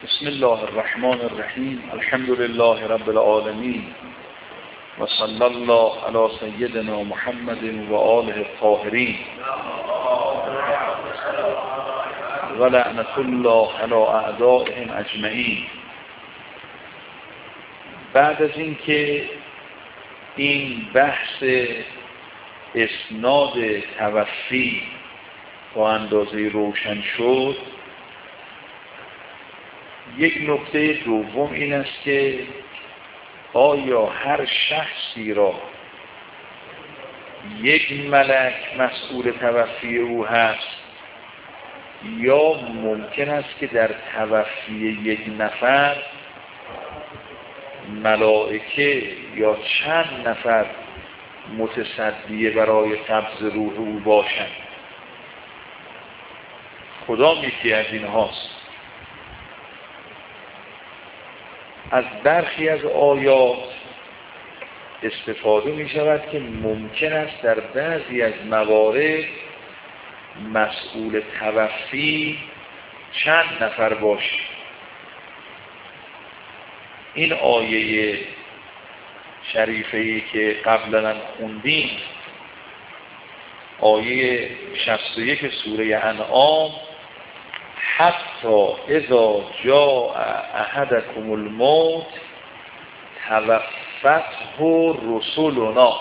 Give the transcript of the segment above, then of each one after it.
بسم الله الرحمن الرحیم. الحمد لله رب العالمین و صلی الله علی سیدنا محمد و آله الطاهرین و لعنت الله علی اعدائهم اجمعین. بعد از اینکه این بحث اسناد توفی با اندازه روشن شد، یک نکته دوم این است که آیا هر شخصی را یک ملک مسئول توفی او هست یا ممکن است که در توفی یک نفر ملائکه یا چند نفر متصدی برای قبض روح او باشند؟ کدام یکی از این هاست؟ از برخی از آیات استفاده می شود که ممکن است در بعضی از موارد مسئول توفی چند نفر باشه. این آیه شریفه‌ای که قبلا خوندیم، آیه 61 سوره انعام، حتی اذا جاء احدکم الموت توفته رسلنا.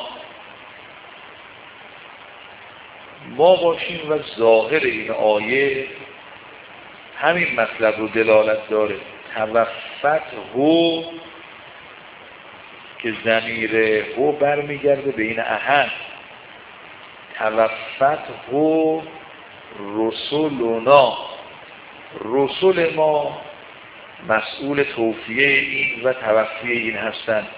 ما باشیم و ظاهر این آیه همین مطلب رو دلالت داره. توفته که ضمیر هو برمیگرده به این احد، توفته رسلنا، رسول ما مسئول توفیه این و توفیه این هستند.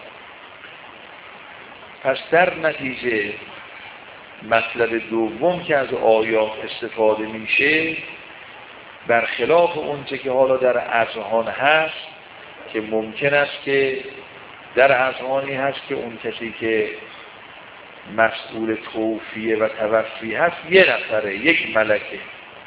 پس در نتیجه مطلب دوم که از آیات استفاده میشه برخلاف اونچه که حالا در اذهان هست، که ممکن است که در اذهانی هست که اون کسی که مسئول توفیه و توفی هست یه نفره، یک ملکه.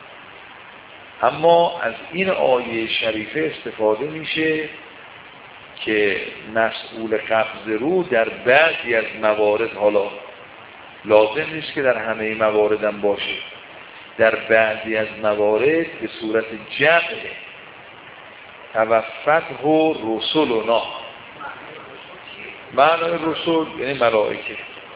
اما از این آیه شریفه استفاده میشه که مسئول قبض روح در بعضی از موارد، حالا لازم نیست که در همه موارد هم باشه، در بعضی از موارد به صورت جمع توفته رسلنا. معنای رسول یعنی ملائکه،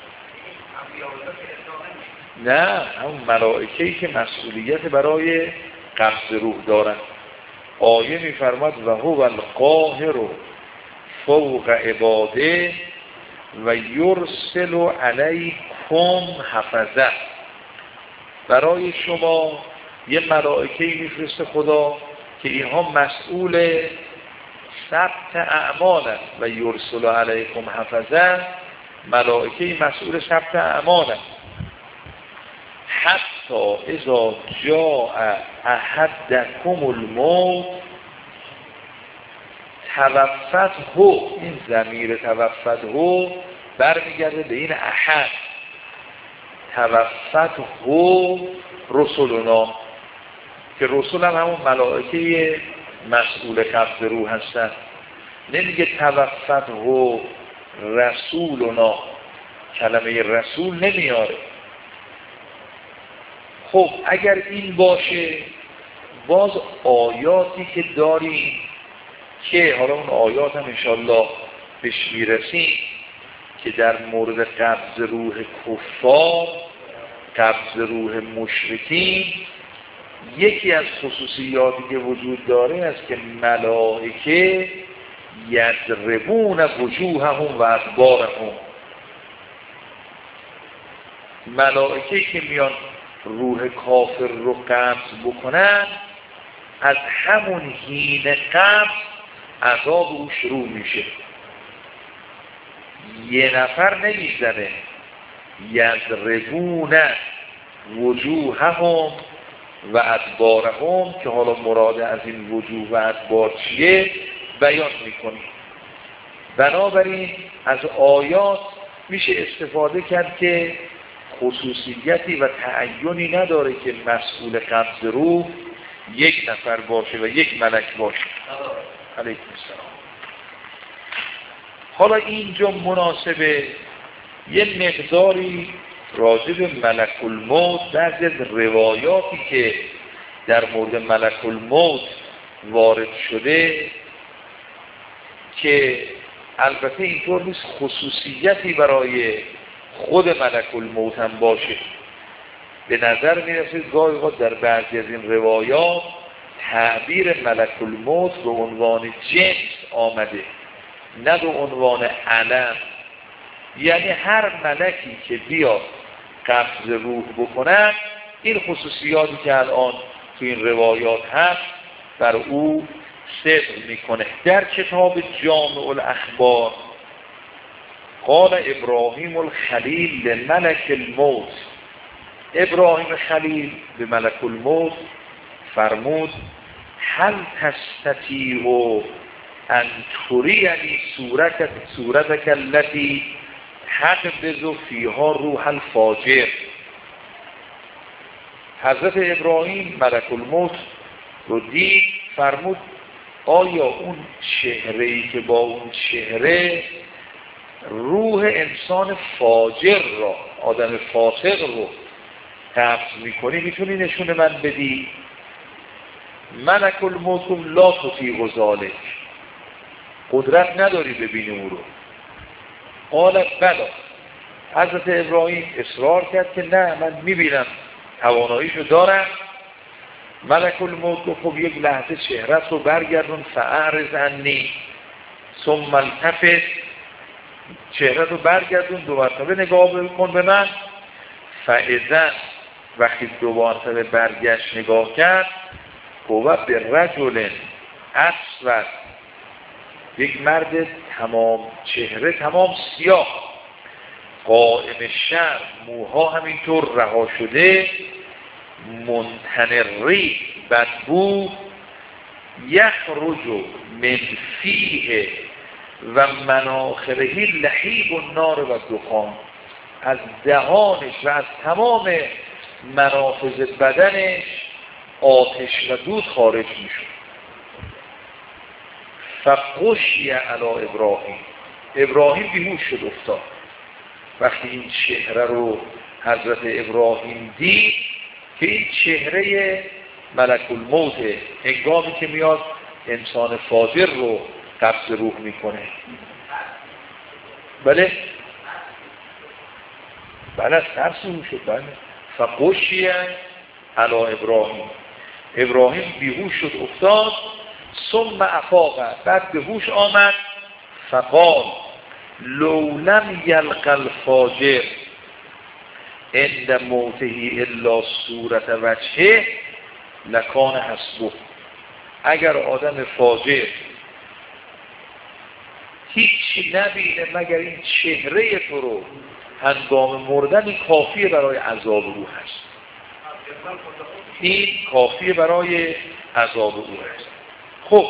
نه همون ملائکه‌ای که مسئولیت برای قبض روح دارند. آیه می‌فرماد و هو القاهر فوق عباده و یرسل علیکم حفظه. برای شما یه ملائکه‌ای میفرسته خدا که اینها مسئول ثبت اعمالند. و یرسل علیکم حفظه، ملائکه‌ای مسئول ثبت اعمالند. حتی اذا جاء احدکم الموت توفته، این ضمیر توفته برمیگرده به این احد، توفته رسلنا، که رسول هم همون ملائکه مسئول قبض روح هستند. نمیگه توفته رسولنا، کلمه رسول نمیاره. خب اگر این باشه، باز آیاتی که داریم که حالا اون آیات هم انشاءالله بهش میرسیم که در مورد قبض روح کفار، قبض روح مشرکین، یکی از خصوصیاتی که وجود داره است که ملائکه یضربون وجوههم و ادبارهم، ملائکه که میان روح کافر رو قبض بکنن، از همون حین قبض عذاب او شروع میشه. یه نفر نمیزنه، یضربون وجوههم و ادبارهم، که حالا مراد از این وجوه و ادبار چیه بیان میکنیم. بنابراین از آیات میشه استفاده کرد که خصوصیتی و تعینی نداره که مسئول قبض روح یک نفر باشه و یک ملک باشه. علیکم السلام. حالا اینجا مناسبه یه مقداری راجع به ملک الموت، بعضی از روایاتی که در مورد ملک الموت وارد شده که البته اینطور نیست خصوصیتی برای خود ملک الموت هم باشه. به نظر میرسه گاهی اوقات در بعضی از این روایات تعبیر ملک الموت به عنوان جنس آمده، نه به عنوان علم. یعنی هر ملکی که بیاد قبض روح بکنن، این خصوصیاتی که الان تو این روایات هست بر او صدق میکنه. در کتاب جامع الاخبار قال ابراهیم الخلیل لملک الموت، ابراهیم خلیل به ملک الموت فرمود هل تستطیع ان ترینی صورتک التي تقبض فیها روح الفاجر. حضرت ابراهیم ملک الموت رو دید، فرمود آیا اون چهره‌ای که با اون چهره روح انسان فاجر را، آدم فاسق رو قبض میکنی، میتونی نشون من بدی؟ ملک الموت لا تطیق ذلک، قدرت نداری ببینی او رو. قال بلا، حضرت ابراهیم اصرار کرد که نه من میبینم، تواناییشو دارم. ملک الموت گفت خب یک لحظه چهرت رو برگردون، فاعرض عنی ثم التفت، چهرت رو برگردون، دو مرتبه نگاه کن به من. فاذا، وقتی دو مرتبه برگشت نگاه کرد، هو به رجل اسود، یک مرد تمام چهره تمام سیاه، قائم شرم، موها همینطور رها شده، منتنری، بدبو، یخرج من فیه و مناخره لهیب النار و دخان، از دهانش و از تمام منافذ بدنش آتش و دود خارج میشد. فغشی علی ابراهیم، ابراهیم بیهوش شد، افتاد. وقتی این چهره رو حضرت ابراهیم دید که این چهره ملک الموته، هنگامی که میاد انسان فاجر رو قبض روح میکنه. بله ترسون شد. بله فغشی علی ابراهیم، ابراهیم بیهوش شد، افتاد. ثم افاق، بعد به هوش آمد. فقال لو لم یلق الفاجر عند موته الا صورت وجهه لکان حسبه، اگر آدم فاجر هیچی نبینه مگر این چهره تو رو هنگام مردن، کافیه برای عذاب روح هست. این کافیه برای عذاب روح هست. خب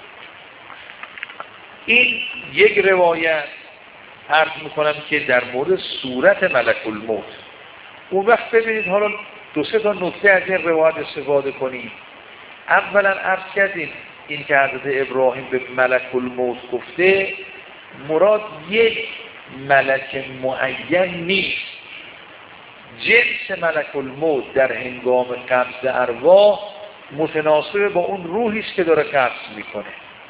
این یک روایت عرض میکنم که در مورد صورت ملک الموت. اون وقت ببینید حالا دو سه تا نکته از این روایت استفاده کنید. اولا عرض کردیم این که حضرت ابراهیم به ملک الموت گفته، مراد یک ملک معین نیست. جنس ملک الموت در هنگام قبض ارواح متناسب با اون روحی است که داره قبض میکنه.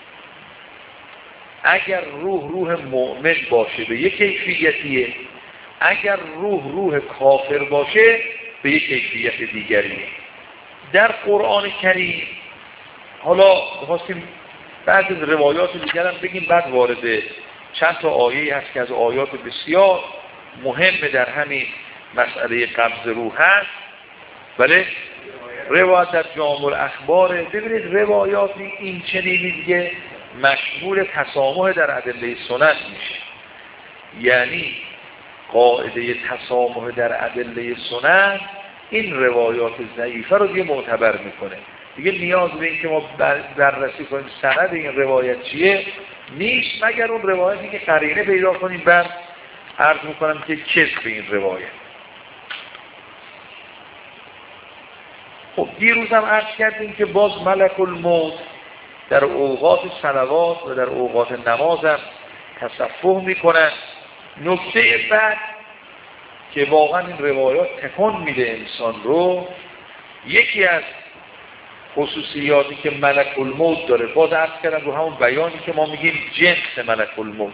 اگر روح مؤمن باشه به یک کیفیتیه، اگر روح کافر باشه به یک کیفیت دیگریه. در قرآن کریم حالا خواستیم بعض از روایات دیگر هم بگیم، بعد وارد چند تا آیه هست که از آیات بسیار مهم در همین مسئله قبض روح هست. بله روایت در جامع الاخبار، ببینید روایات این چنینی دیگه مشمول تسامح در ادله سنت میشه. یعنی قاعده تسامح در ادله سنت این روایات ضعیفه رو دیگه معتبر میکنه. دیگه نیاز به این که ما بررسی کنیم سند این روایت چیه نیست، مگر اون روایتی که قرینه پیدا کنیم. بعد عرض میکنم که کذب این روایت. خب دیروز هم عرض کردیم که باز ملک الموت در اوقات صلوات و در اوقات نماز هم تصفح میکنن. نکته بعد که واقعا این روایات تکان میده انسان رو، یکی از خصوصیاتی که ملک الموت داره، باز عرض کردم رو همون بیانی که ما میگیم جنس ملک الموت،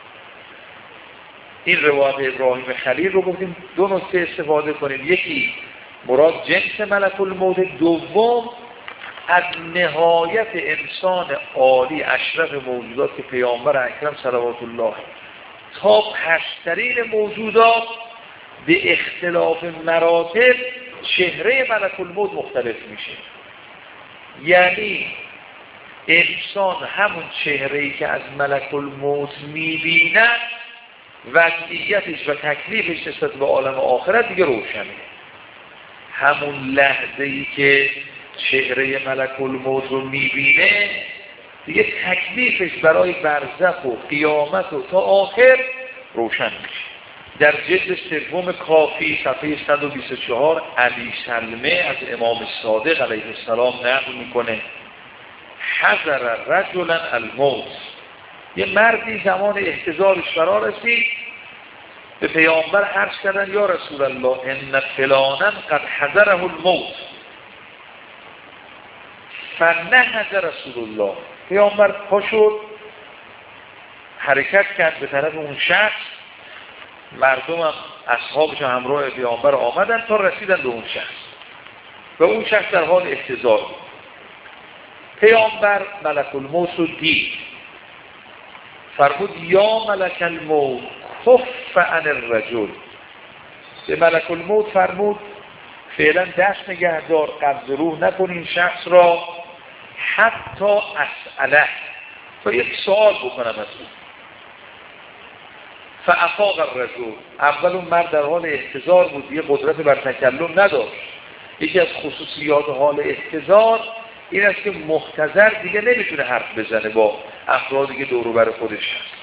این روایت ابراهیم خلیل رو گفتیم دو نکته استفاده کنیم. یکی مراد جنس ملک الموت، دوم از نهایت انسان عالی اشرف موجودات که پیامبر اکرم صلوات الله تا پسترین موجودات به اختلاف مراتب چهره ملک الموت مختلف میشه. یعنی انسان همون چهره‌ای که از ملک الموت میبیند وضعیتش و تکلیفش نسبت به عالم آخرت دیگه روشنه. همون لحظه‌ای که چهره ملک الموت رو میبینه دیگه تکلیفش برای برزخ و قیامت و تا آخر روشن میشه. در جلد سوم کافی صفحه 124 ابی سلمه از امام صادق علیه السلام نقل میکنه حضر رجلا الموت، یه مردی زمان احتضارش فرا رسید، به پیامبر عرض کردن یا رسول الله ان فلانا قد حضره الموت فنهض رسول الله. پیامبر پا شد حرکت کرد به طرف اون شخص، مردم هم اصحابش همراه پیامبر آمدن تا رسیدن به اون شخص و اون شخص در حال احتضار بود. پیامبر ملک الموت رو دید، فرمود یا ملک الموت کف عن الرجل. به ملک الموت فرمود فعلا دست نگهدار، قبض روح نکن این شخص را حتی اسئله، تا یک سوال بکنم از او. فافاق الرجل، اول اون مرد در حال احتضار بود، دیگه قدرت بر تکلم نداشت. یکی از خصوصیات حال احتضار این است که محتضر دیگه نمیتونه حرف بزنه با افرادی که دور و بر خودش هست.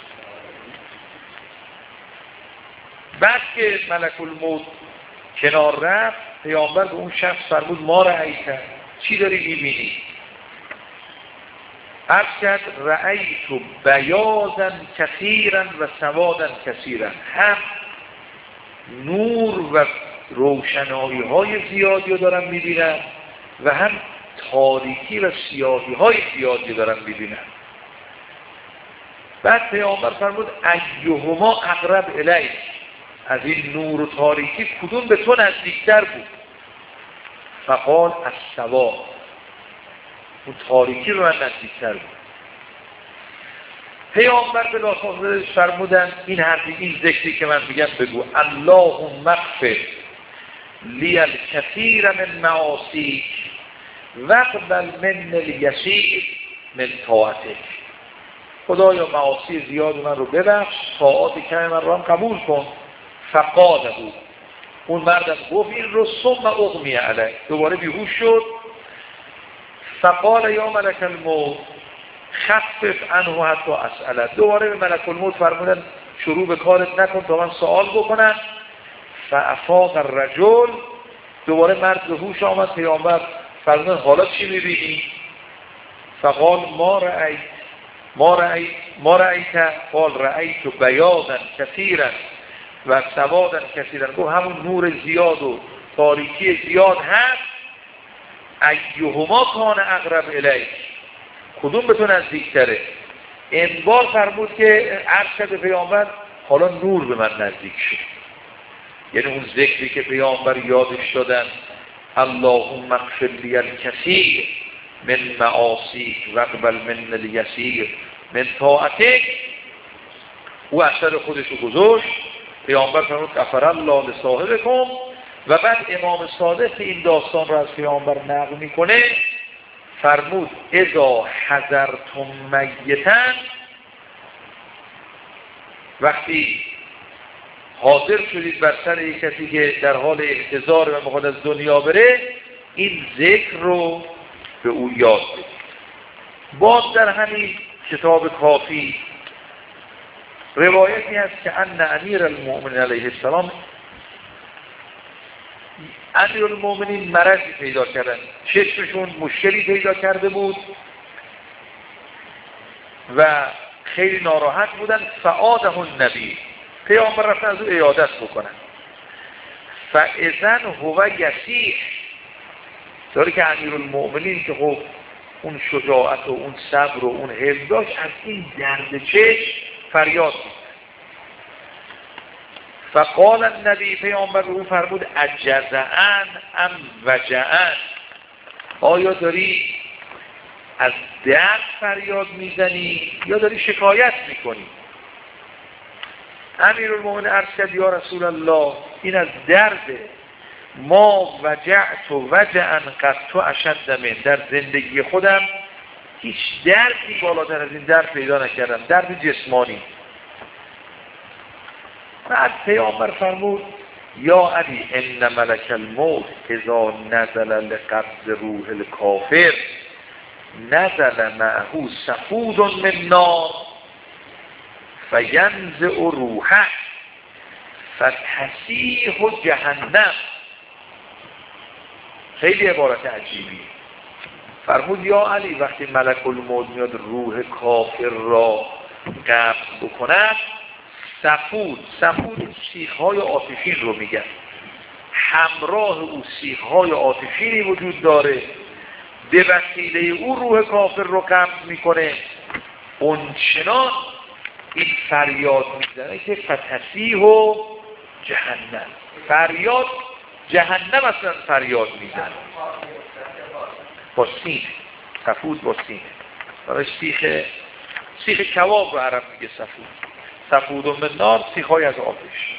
بعد که ملک الموت کنار رفت، پیامبر به اون شخص فرمود ما رأیت، چی داری میبینی؟ عرض کرد رأیت بیاضا کثیرا و سوادا کثیرا، هم نور و روشنایی های زیادی رو دارم میبینم و هم تاریکی و سیاهی های زیادی دارم میبینم. بعد پیامبر فرمود ایهما اقرب الیک، از این نور و تاریکی کدوم به تو نزدیکتر بود؟ فقال السواد، اون تاریکی رو من نزدیکتر بود. پیامبر به لاسان فرمودن این حرفی، این ذکری که من میگم بگو اللهم اغفر لی الکثیر من معاصیک واقبل من الیسیر من طاعتک. خدایا معاصی زیاد من رو ببخش، طاعات کم من رو هم قبول کن. فقال بود، اون مردم گفت این رو ثم اغمی علیه، دوباره بیهوش شد. فقال یا ملک الموت خفف عنه حتی اسئله، دوباره به ملک الموت فرمودن شروع به کارت نکن تا من سوال بکنم. فافاق الرجل، دوباره مرد به هوش آمد. پیامبر فرمودن حالا چی میبینی؟ فقال ما رأیت قال رأیت بیاضا کثیرا و سوادا کثیرا، گفت همون نور زیاد و تاریکی زیاد هست. ایهما کان اقرب الیک، کدوم به تو نزدیکتره؟ این بار فرمود که عرض کرد پیامبر حالا نور به من نزدیک شد. یعنی اون ذکری که پیامبر یادش دادن اللهم اغفر لی الکثیر من معاصیک واقبل من الیسیر من طاعتک، او اثر خودش رو گذاشت. پیامبر فرمود غفر الله لصاحبکم. و بعد امام صادق این داستان را از پیامبر نقل میکنه، فرمود اذا حضرتم میتا، وقتی حاضر شدید بر سر یک کسی که در حال احتضار و میخواد از دنیا بره، این ذکر رو به او یاد بدید. باز در همین کتاب کافی روایتی هست که ان امیر المؤمنین علیه السلام امیرالمومنین مرضی پیدا کردن، چشمشون مشکلی پیدا کرده بود و خیلی ناراحت بودن. فعاده النبی، پیامبر رفتن از او عیادت بکنن. فاذن هو یصیح، طوری که امیرالمومنین که خب اون شجاعت و اون صبر و اون حلم داشت، از این درد چشم فریاد بود. فقال النبی، پیامبر او فرمود اجزعن ام وجعن، آیا داری از درد فریاد میزنی یا داری شکایت میکنی؟ امیرالمومنین عرض کرد یا رسول الله این از درده، ما وجعت و وجعن قط اشد من، در زندگی خودم هیچ دردی بالاتر از این درد پیدا نکردم، درد جسمانی. بعد پیامبر فرمود یا علی ان ملک الموت اذا نزل لقبض روح الکافر نزل معه سفود من نار فینزع روحه فتسیح جهنم. خیلی عبارت عجیبی. فرمود یا علی وقتی ملک الموت میاد روح کافر را قبض بکند، سفود سیخ‌های آتشین رو میگن، همراه او سیخ‌های آتشینی وجود داره، به وسیله او روح کافر رو قبض میکنه. اونچنان این فریاد میزنه که فتسیح و جهنم، فریاد جهنم اصلا فریاد میزنه با سین، سفود با سین. برای سیخ کباب رو عرب میگه سفود من نار، سیخ‌های از آتش.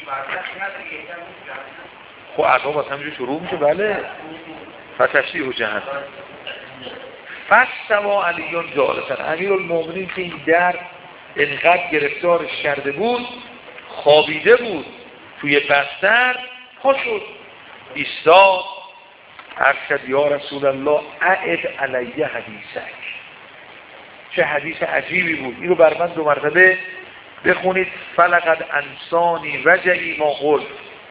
خب عذاب از همینجور شروع میشه. بله، فتسیح و جهنم. فاستوى علی جالسا، امیرالمومنین که این درد انقدر گرفتارش کرده بود، خوابیده بود توی بستر، پا شد ایستاد، ارشد یا رسول الله اعد علیه حدیثک. چه حدیث عجیبی بود، این رو بر من 2 مرتبه بخونید. فلقد انسانی وجعی ما قلت.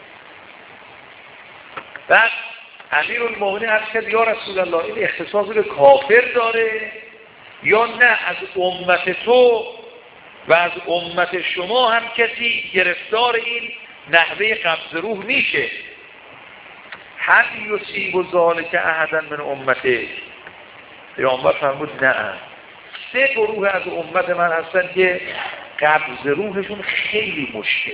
بعد امیرالمومنین عرض کرد یا رسول الله این اختصاص به کافر داره یا نه از امت تو و از امت شما هم کسی گرفتار این نحوه قبض روح میشه؟ هل یصیب ذلک احدا من امته؟ پیامبر فرمود نه، 3 گروه از امت من هستن که قبض روحشون خیلی مشکله.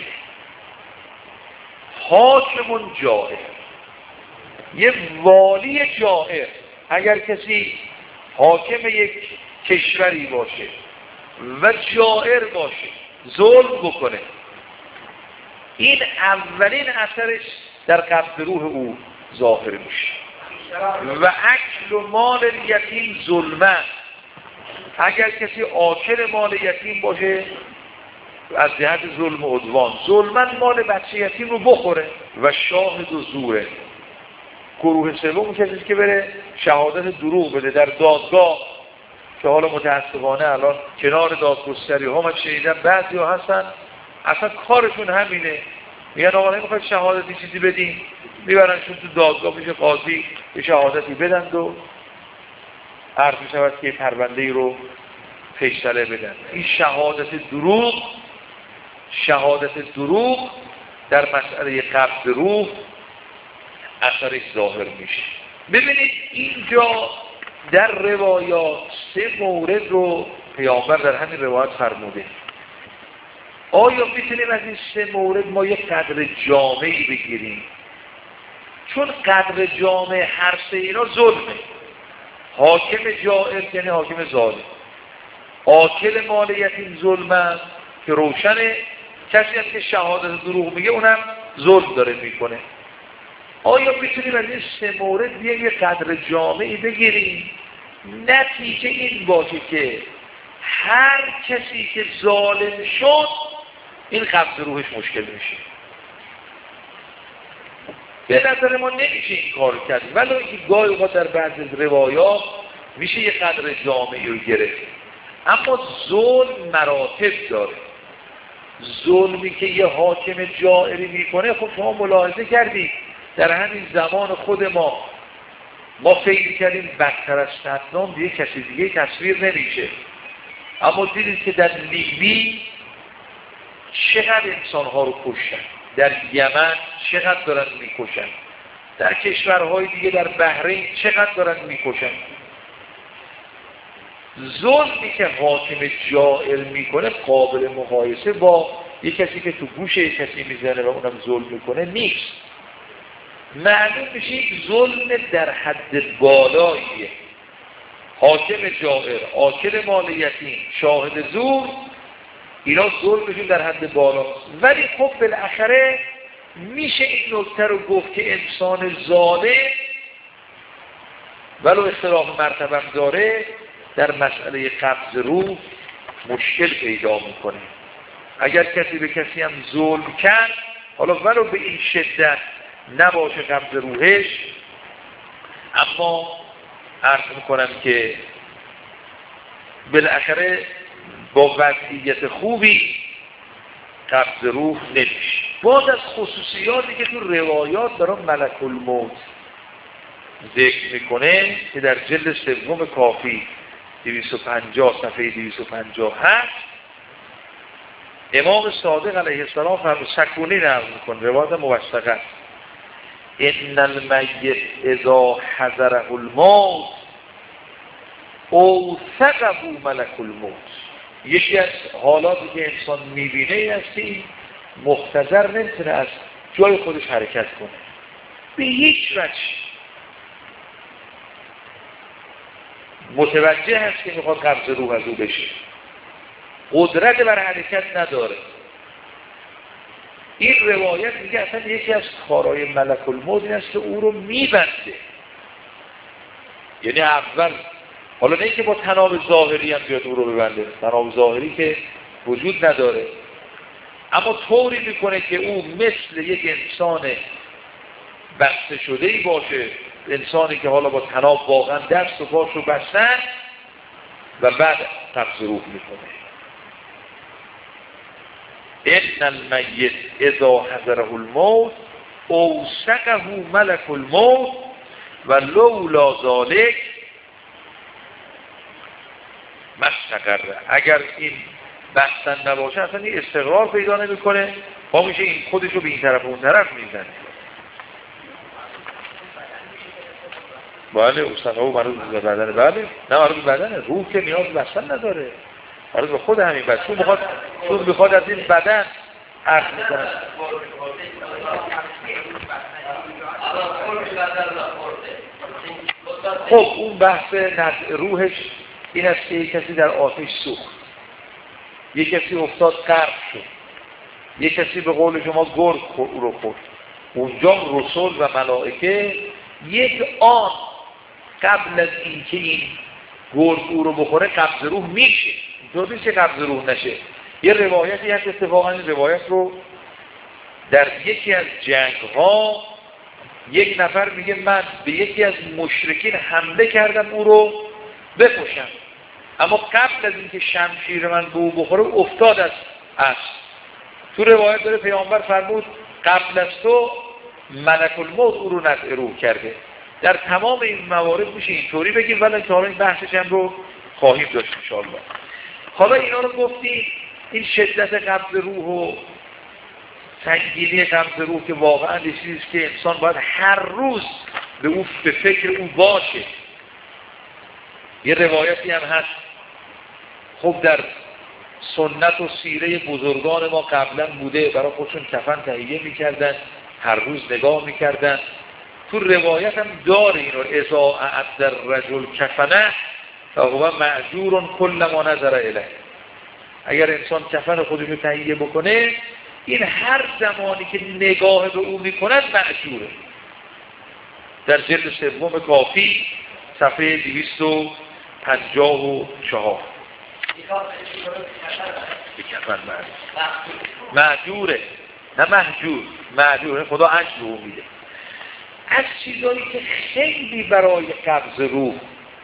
حاکم جائر، یه والی جائر، اگر کسی حاکم یک کشوری باشه و جائر باشه، ظلم بکنه، این اولین اثرش در قبض روح او ظاهر میشه. و اکل مال یتیم ظلمه، اگر کسی آکل مال یتیم باشه از جهت ظلم و عدوان، ظلمن مال بچه یتیم رو بخوره. و شاهد و زوره، گروه سوم کسی که بره شهادت دروغ بده در دادگاه، که حالا متاسفانه الان کنار دادگستری ها من شنیدم بعضی ها هستن اصلا کارشون همینه، میگن آقا نمیخواید شهادتی چیزی بدین، میبرنشون تو دادگاه پیش قاضی به شهادتی بدن و عرض میشود که پرونده رو فیصله بدن. این شهادت دروغ در مسئله قبض روح اثرش ظاهر میشه. ببینید اینجا در روایات 3 مورد رو پیامبر در همین روایت فرموده. آیا میتونیم از این 3 مورد ما یک قدر جامعی بگیریم؟ چون قدر جامع هر 3 اینا ظلمه. حاکم جائر یعنی حاکم ظالم، آکل مال یتیم ظلمه که روشنه، کسی هم که شهادت دروغ میگه اونم ظلم داره میکنه. آیا میتونیم از این 3 مورد بیایم یک قدر جامعی بگیریم؟ نتیجه این باشه که هر کسی که ظالم شد این قبض روحش مشکل میشه. به نظر ما نمیشه این کار کرد، ولی اینکه گاهی اوقات در بعضی روایات میشه یک قدر جامعی رو گرفت. اما ظلم مراتب داره. ظلمی که یه حاکم جائری میکنه، خب شما ملاحظه کردید در همین زمان خود ما فکر کردیم بدتر از صدام دیگه کسی دیگه تصویر نمیشه، اما دیدید که در لیبی چقدر انسانها رو کشتن، در یمن چقدر دارن میکشن، در کشورهای دیگه در بحرین چقدر دارن میکشن. ظلمی که حاکم جائر میکنه قابل مقایسه با یک کسی که تو گوش یک کسی میزنه و اونم ظلم میکنه نیست. معلوم میشه یک ظلم در حد بالاییه. حاکم جائر، آکل مال یتیم، شاهد زور، اینا ظلمشون در حد بالاست. ولی خب بالاخره میشه این نکته رو گفت که انسان ظالم ولو اختلاف مرتبه داره در مسئله قبض روح مشکل پیدا میکنه. اگر کسی به کسی هم ظلم کرد، حالا ولو به این شدت نباشه قبض روحش، اما عرض میکنم که بالاخره با وضعیت خوبی قبض روح نمیشه. باز از خصوصیاتی که تو روایات دارن ملک الموت ذکر میکنه که در جلد سوم کافی 250 صفحه 257 امام صادق علیه السلام فرمود، سکونی نقل میکنه، روایت موثقه، ان المیت اذا حضره الموت اوثقه ملک الموت. یکی از حالاتی که انسان میبینه این است که این مختصر نمیتونه از جای خودش حرکت کنه به هیچ وجه. متوجه هست که میخواد قبض روح از او بشه، قدرت بر حرکت نداره. این روایت میگه اصلا یکی از کارهای ملک الموت این است که او رو میبنده. یعنی اول حالا نه که با تناب ظاهری هم بیاد او رو ببنده، تناب ظاهری که وجود نداره، اما طوری میکنه که او مثل یک انسان بسته شده‌ای باشه، انسانی که حالا با تناب واقعا دست و پاش رو بستن و بعد قبض روح میکنه. ان المیت اذا حضره الموت اوثقه ملک الموت و لولا ذلک مستقره. اگر این بستن نباشه اصلا این استقرار پیدا نمیکنه، با میشه این خودشو به این طرف و اون طرف میزنه. بله اوثقه مربوط به بدنه، بله نه مربوط به بدنه، روح که نیاز بستن نداره، مربوط به خود همین بس. چون میخواد از این بدن عقل میکنه. خب اون بحث روحش این است که یک کسی در آتش سوخت، یک کسی افتاد غرق شد، یک کسی به قول شما گرگ رو خورد، اونجا رسول و ملائکه یک آن قبل از اینکه این گرگ او رو بخوره قبض روح میشه. اینطور نیست که قبض روح نشه. یه روایتی هست، اتفاقا این روایت رو در یکی از جنگ ها یک نفر میگه من به یکی از مشرکین حمله کردم او رو بکشم، اما قبل از اینکه شمشیر من به او بخوره افتاد از اسب. تو روایت داره پیامبر فرمود قبل از تو ملک الموت او رو نزع روح کرده. در تمام این موارد میشه اینطوری بگیم، ولی که حالا این بحثش هم رو خواهیم داشت انشاءالله. حالا اینا رو گفتیم، این شدت قبض روح و سنگینی قبض روح که واقعا چیزی است که انسان باید هر روز به فکر اون باشه. یه روایتی هم هست، خب در سنت و سیره بزرگان ما قبلا بوده، برای خودشون کفن تهیه میکردن، هر روز نگاه میکردن. تو روایت هم داره اینو، اذا اعد الرجل کفنه فهو معجور کل ما نظر الیه. اگر انسان کفن خودش رو تهیه بکنه، این هر زمانی که نگاه به او میکند معجوره. در جلد سوم کافی صفحه 254 کفن معجوره، نه محجور، معجوره، خدا اجر رو میده. از چیزایی که خیلی برای قبض روح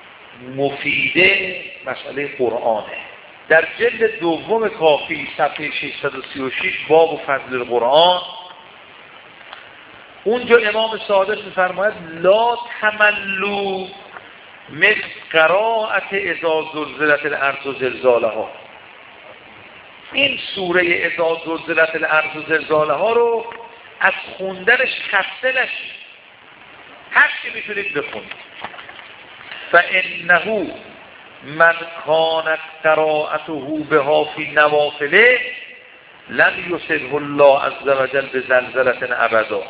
مفیده مسئله قرآنه. در جلد دوم کافی صفحه 636 باب فضل القرآن اونجا امام صادق میفرماید لا تملوا من قراءت اذا زلزلت الارض زلزالها. این سوره اذا زلزلت الارض زلزالها رو از خوندنش خسته نشید، هر چی میتونید بخونید. فانه من کانت قراءته بها فی نوافله لم یصبه الله عز وجل بزلزلة ابدا.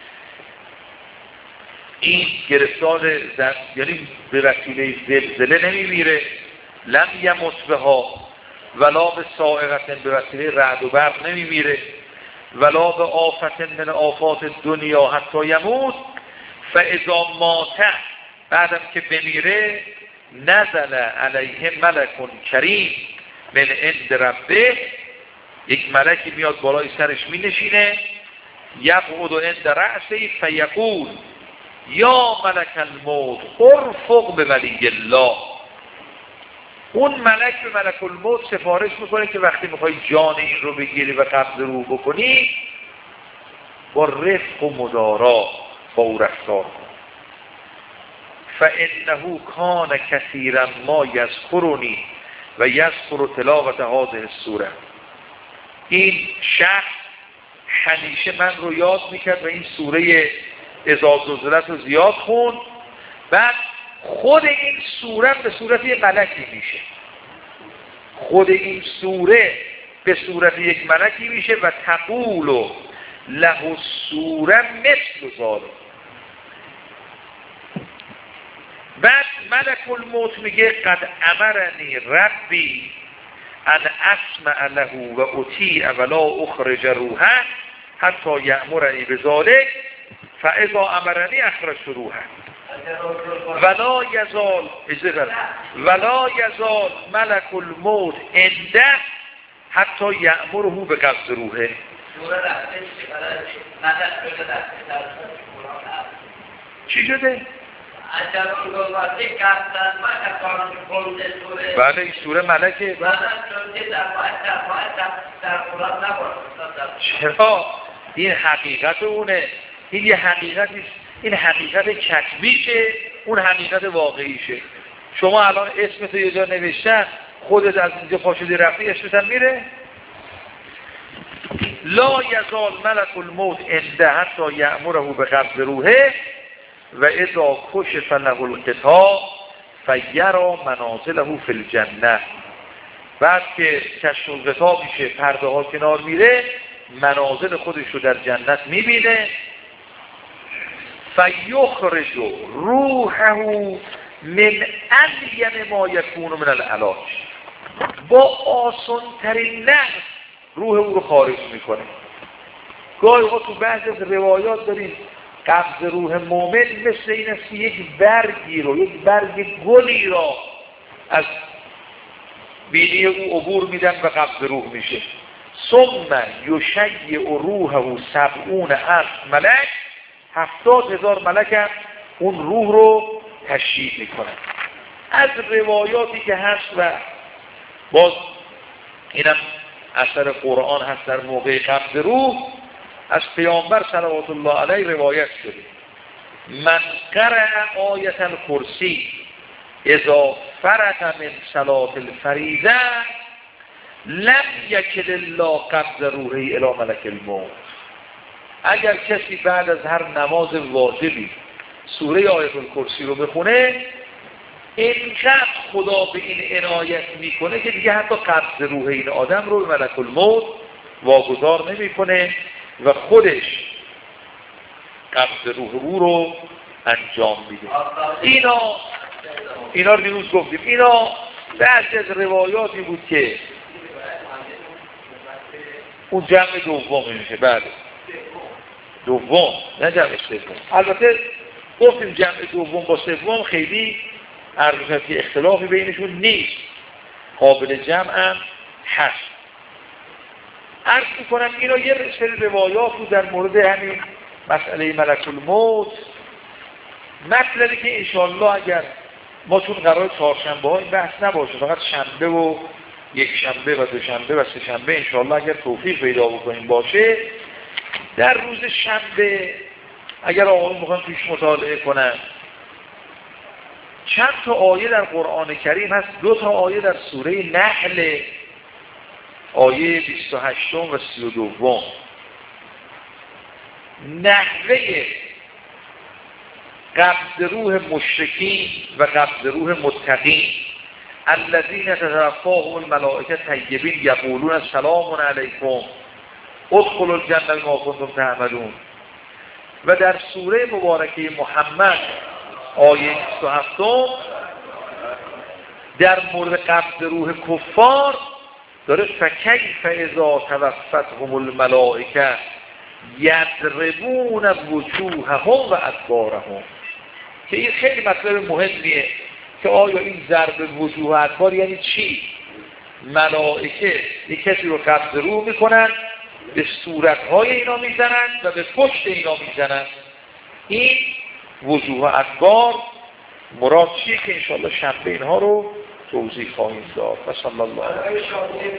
این گرفتار یعنی به وسیله زلزله نمیمیره، لم یمت بها ولا به صاعقه به وسیله رعد و برق نمیمیره، ولا به آفت من آفات دنیا حتی یموت. فاذا مات بعدم که بمیره نزل علیه ملک کریم من عند ربه، یک ملکی میاد بالای سرش می نشینه، یقعد عند رأسه فیقول یا ملک الموت ارفق به ولی الله. اون ملک به ملک الموت سفارش میکنه که وقتی میخوای جان این رو بگیری و قبض روح بکنی با رفق و مدارا با او رفتار کن. فانه کان کثیرا ما یذکرنی و یذکر تلاوت هذه السوره. این شخص همیشه من رو یاد میکرد و این سوره اذا زلزلت رو زیاد خوند. بعد خود این سوره به صورت یک ملکی میشه، خود این سوره به صورت یک ملکی میشه و تقول له السوره مثل ذلک. بعد ملک الموت میگه قد امرنی ربی ان اسمع له و اطیع ولا اخرج روحه حتی یأمرنی بذلک فاذا امرنی اخرجت روحه ولا یزال ملک الموت عنده حتی یأمره بقبض روحه. چی شده؟ بله این سوره ملکه. چرا؟ این حقیقت اونه، این یه حقیقتی، این حقیقت کتبیشه، اون حقیقت واقعیشه. شما الان اسمتو یه جا نوشتن، خودت از اینجا پاشدی رفتی اسمت هم میره. لا یزال ملک الموت عنده حتی یأمره بقبض روحه و اذا کشف له الغطاء فیری منازله فی الجنه. بعد که کشف الغطاء میشه، پرده ها کنار میره، منازل خودش رو در جنت میبینه. فیخرج روحه من الین ما یکون من العلاج. با آسان ترین نحو روح او رو خارج میکنه. گاهی ها تو بعض از روایات داریم قبض روح مومن مثل این است که یک برگی رو، یک برگ گلی را از بینی او عبور میدن و قبض روح میشه. ثم یشیع روحه 70,000 ملک، 70,000 ملک هم اون روح رو تشییع میکنن. از روایاتی که هست و باز اینم اثر قرآن هست در موقع قبض روح، از پیامبر صلوات الله علیه روایت شده من قرأ آیت الکرسی اذا فرغ من صلاة الفریضه لم یکل الله قبض روحه الی ملک الموت. اگر کسی بعد از هر نماز واجبی سوره آیت الکرسی رو بخونه، اینقدر خدا به این عنایت میکنه که دیگه حتی قبض روح این آدم رو به ملک الموت واگذار نمیکنه و خودش قبض روح او رو انجام میده. اینا رو دیروز گفتیم. اینا بعضی از روایاتی بود که اون جمع دوم میشه. بله دوم، نه جمع سوم. البته گفتیم جمع دوم با سوم خیلی عرضی اختلافی بینشون نیست، قابل جمع هم هست. عرض میکنم اینا یه سری روایات رو در مورد همین مسئله ملک الموت، مطلبی که انشاءالله اگر ما چون قرار چهارشنبه ها این بحث نباشه، فقط شنبه و یک شنبه و دوشنبه و سه شنبه انشاءالله اگر توفیق پیدا بکنیم باشه، در روز شنبه اگر آقایون بخوام توش مطالعه کنن. چند تا آیه در قرآن کریم هست، 2 تا آیه در سوره نحل، آیه 28 و 32. نحوه قبض روح مشرکین و قبض روح متقین، الذین تتوفاهم الملائکه طیبین یقولون سلام علیکم ادخلوا الجنة بما کنتم تعملون. و در سوره مبارکه محمد آیه 27 در مورد قبض روح کفار داره فکیف اذا توفتهم الملائکه یضربون وجوههم و ادبارهم، که این خیلی مطلب مهمیه که آیا این ضرب وجوه و ادبار یعنی چی؟ ملائکه یک کسی رو قبض روح میکنن، به صورتهای اینا میزنن و به پشت اینا میزنن. این وجوه و ادبار مراد چیه که انشاءالله شنبه اینها رو توضیح خواهیم داد. و صلی الله علیه و